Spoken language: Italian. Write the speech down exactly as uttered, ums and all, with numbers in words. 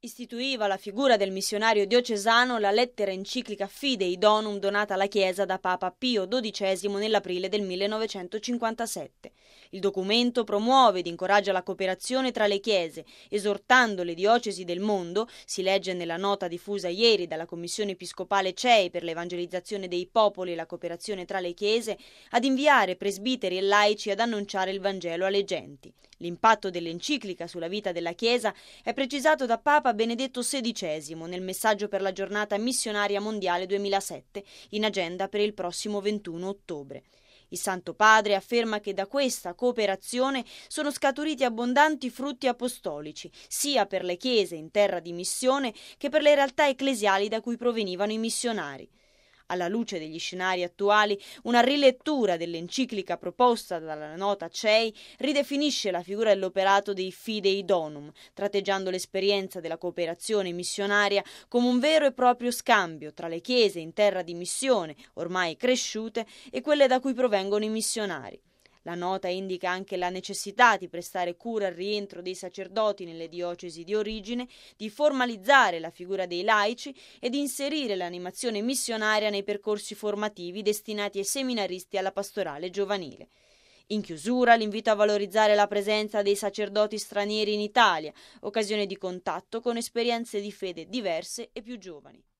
Istituiva la figura del missionario diocesano la lettera enciclica Fidei Donum donata alla Chiesa da Papa Pio dodicesimo nell'aprile del millenovecentocinquantasette. Il documento promuove ed incoraggia la cooperazione tra le chiese, esortando le diocesi del mondo, si legge nella nota diffusa ieri dalla Commissione Episcopale C E I per l'evangelizzazione dei popoli e la cooperazione tra le chiese, ad inviare presbiteri e laici ad annunciare il Vangelo alle genti. L'impatto dell'enciclica sulla vita della Chiesa è precisato da Papa Benedetto sedicesimo nel messaggio per la giornata missionaria mondiale duemilasette in agenda per il prossimo ventuno ottobre. Il Santo Padre afferma che da questa cooperazione sono scaturiti abbondanti frutti apostolici, sia per le chiese in terra di missione che per le realtà ecclesiali da cui provenivano i missionari. Alla luce degli scenari attuali, una rilettura dell'enciclica proposta dalla nota C E I ridefinisce la figura dell'operato dei Fidei Donum, tratteggiando l'esperienza della cooperazione missionaria come un vero e proprio scambio tra le chiese in terra di missione, ormai cresciute, e quelle da cui provengono i missionari. La nota indica anche la necessità di prestare cura al rientro dei sacerdoti nelle diocesi di origine, di formalizzare la figura dei laici e di inserire l'animazione missionaria nei percorsi formativi destinati ai seminaristi e alla pastorale giovanile. In chiusura, l'invito a valorizzare la presenza dei sacerdoti stranieri in Italia, occasione di contatto con esperienze di fede diverse e più giovani.